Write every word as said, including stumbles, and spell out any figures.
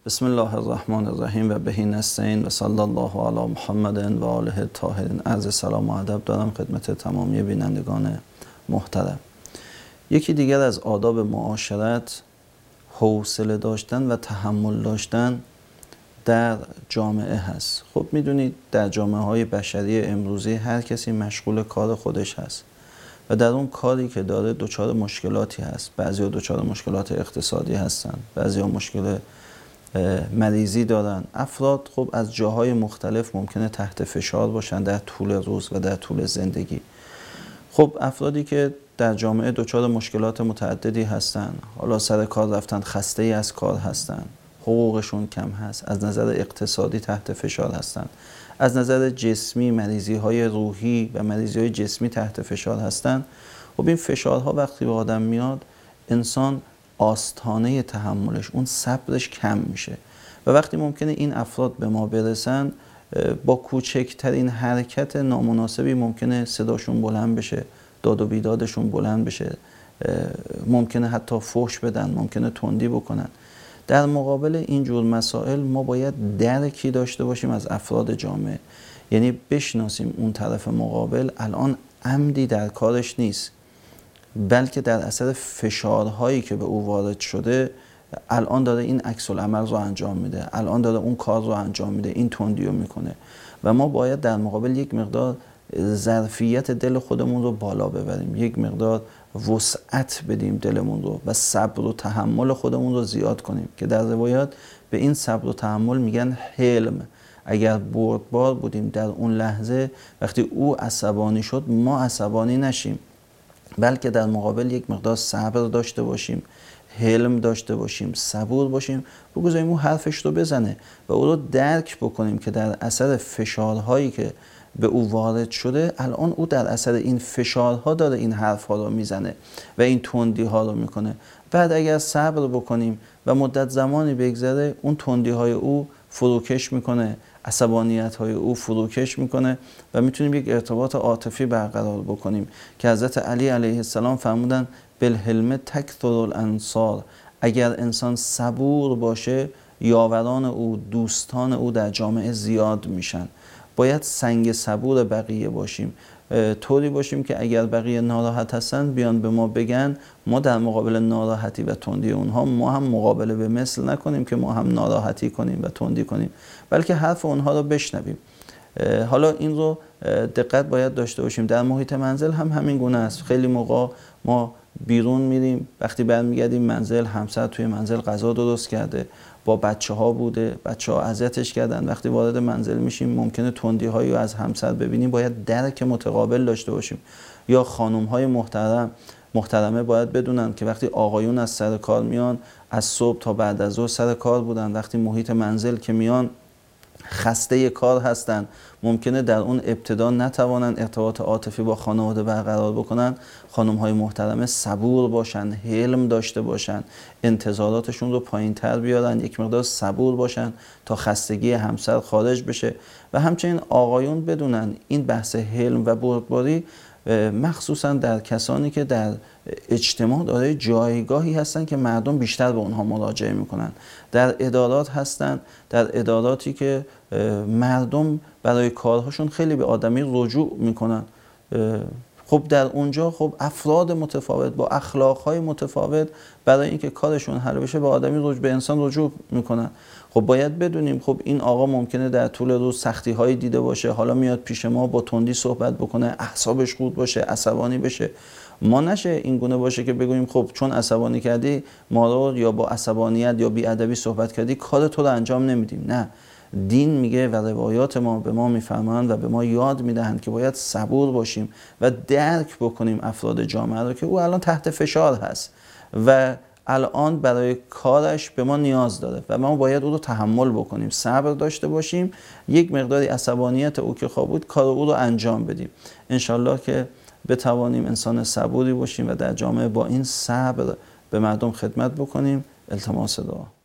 بسم الله الرحمن الرحیم و بهی نستعین و صلی الله علی محمد و آله الطاهرین. عرض سلام و ادب دارم خدمت تمامی بینندگان محترم. یکی دیگر از آداب معاشرت حوصله داشتن و تحمل داشتن در جامعه هست. خب میدونید در جامعه های بشری امروزی هر کسی مشغول کار خودش هست و در اون کاری که داره دچار مشکلاتی هست. بعضی ها دچار مشکلات اقتصادی هستن، بعضی ها مشکل مریضی دارن. افراد خب از جاهای مختلف ممکنه تحت فشار باشن در طول روز و در طول زندگی. خب افرادی که در جامعه دچار مشکلات متعددی هستن، حالا سر کار رفتن خسته ای از کار هستن، حقوقشون کم هست، از نظر اقتصادی تحت فشار هستن، از نظر جسمی مریضی های روحی و مریضی های جسمی تحت فشار هستن. خب این فشارها وقتی به آدم میاد، انسان آستانه تحملش، اون صبرش کم میشه و وقتی ممکنه این افراد به ما برسن با کوچکترین حرکت نامناسبی ممکنه صداشون بلند بشه، داد و بیدادشون بلند بشه، ممکنه حتی فحش بدن، ممکنه تندی بکنن. در مقابل این جور مسائل ما باید درکی داشته باشیم از افراد جامعه، یعنی بشناسیم اون طرف مقابل الان عمدی در کارش نیست، بلکه در اثر فشارهایی که به او وارد شده الان داره این عکس العمل رو انجام میده، الان داره اون کار رو انجام میده، این تندی رو میکنه و ما باید در مقابل یک مقدار ظرفیت دل خودمون رو بالا ببریم، یک مقدار وسعت بدیم دلمون رو و صبر و تحمل خودمون رو زیاد کنیم که در روایات به این صبر و تحمل میگن حلم. اگر بردبار بودیم در اون لحظه، وقتی او عصبانی شد ما عصبانی نشیم، بلکه در مقابل یک مقدار صبر داشته باشیم، حلم داشته باشیم، صبور باشیم، بگذاریم او حرفش رو بزنه و او رو درک بکنیم که در اثر فشارهایی که به او وارد شده الان او در اثر این فشارها داره این حرفها رو میزنه و این تندی ها رو میکنه. بعد اگر صبر بکنیم و مدت زمانی بگذره، اون تندی های او فروکش میکنه، عصبانیت های او فروکش میکنه و میتونیم یک ارتباط عاطفی برقرار بکنیم که حضرت علی علیه السلام فرمودن بالحلم تکثر الانصار. اگر انسان صبور باشه، یاوران او، دوستان او در جامعه زیاد میشن. باید سنگ صبور بقیه باشیم، طوری باشیم که اگر بقیه ناراحت هستن بیان به ما بگن، ما در مقابل ناراحتی و تندی اونها ما هم مقابله به مثل نکنیم که ما هم ناراحتی کنیم و تندی کنیم، بلکه حرف اونها رو بشنویم. حالا این رو دقت باید داشته باشیم. در محیط منزل هم همین گونه است. خیلی موقع ما بیرون میریم، وقتی برمیگردیم منزل، همسر توی منزل غذا درست کرده، با بچه ها بوده، بچه ها اذیتش کردن. وقتی وارد منزل میشیم ممکنه تندی هایی رو از همسر ببینیم، باید درک متقابل داشته باشیم. یا خانم های محترم محترمه باید بدونن که وقتی آقایون از سر کار میان، از صبح تا بعد از ظهر سر کار بودن، وقتی محیط منزل که میان خسته کار هستن، ممکنه در اون ابتدا نتوانن ارتباط عاطفی با خانواده برقرار بکنن. خانم های محترمه صبور باشن، حلم داشته باشن، انتظاراتشون رو پایین تر بیارن، یک مقدار صبور باشن تا خستگی همسر خارج بشه. و همچنین آقایون بدونن این بحث حلم و بردباری مخصوصا در کسانی که در اجتماع دارای جایگاهی هستن که مردم بیشتر به اونها مراجعه میکنن، در ادارات هستن، در اداراتی که مردم برای کارهاشون خیلی به آدمی رجوع میکنن. خب در اونجا خب افراد متفاوت با اخلاقهای متفاوت برای اینکه کارشون حل بشه به آدمی رجوع به انسان رجوع میکنن. خب باید بدونیم خب این آقا ممکنه در طول روز سختی هایی دیده باشه، حالا میاد پیش ما با تندی صحبت بکنه، اعصابش خورد باشه، عصبانی بشه. ما نشه این گونه باشه که بگوییم خب چون عصبانی کردی ما رو، یا با عصبانیت یا بی‌ادبی صحبت کردی کار تو رو انجام نمیدیم. نه، دین میگه و روایات ما به ما میفرمایند و به ما یاد میدهند که باید صبور باشیم و درک بکنیم افراد جامعه رو که او الان تحت فشار هست و الان برای کارش به ما نیاز داره و ما باید او رو تحمل بکنیم، صبر داشته باشیم، یک مقداری عصبانیت او که خواه بود کار او رو انجام بدیم. انشالله که بتوانیم انسان صبوری باشیم و در جامعه با این صبر به مردم خدمت بکنیم. التماس دعا.